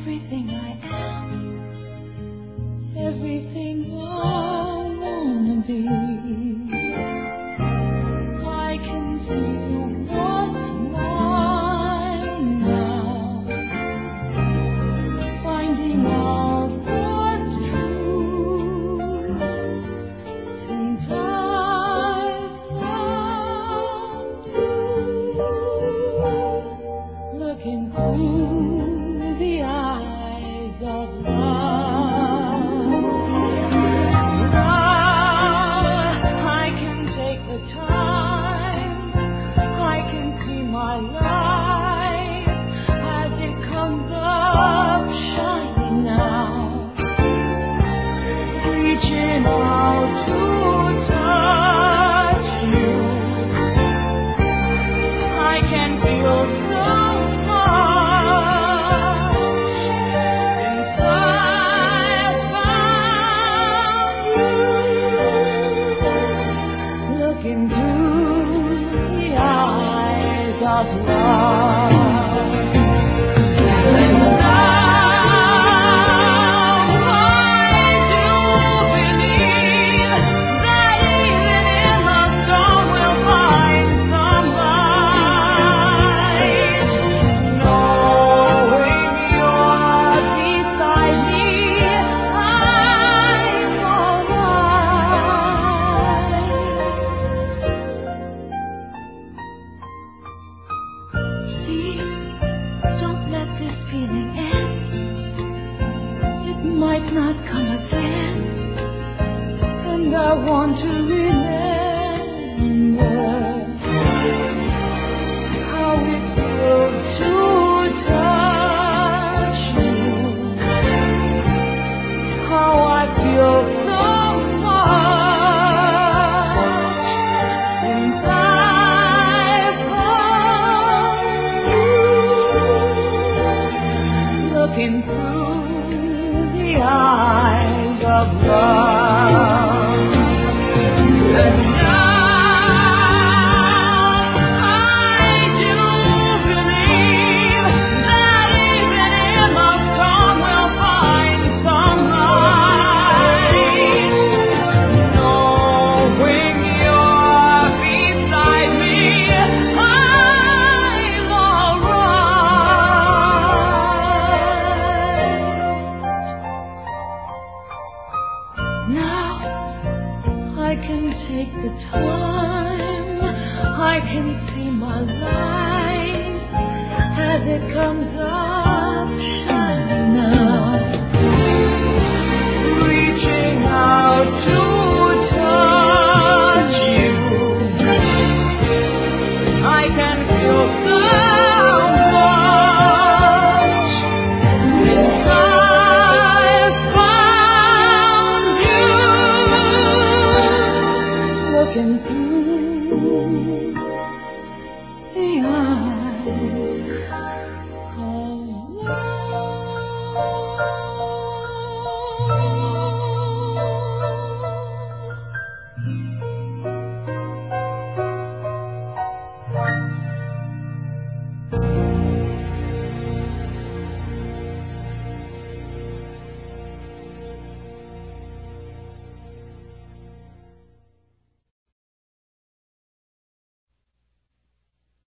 everything I am, everything I wanna be. I can see what's mine now, finding out what's true. Since I found you, looking through the eyes of love. Now I can take the time, I can see my life as it comes up shining now, reaching out to touch you. I can feel so much since I found you, looking through the eyes of love. And now I do believe that even in the storm we'll find some light. Knowing you're beside me, I'm alright. Please don't let this feeling end. It might not come again, and I want to remember how it feels to touch you, how I feel so much since I found you, looking through the eyes of love. And now I do believe that even in the storm we'll find some light. Knowing you're beside me, I'm alright. Now I can take the time, I can see my life as it comes up shining now, reaching out to touch you. I can feel so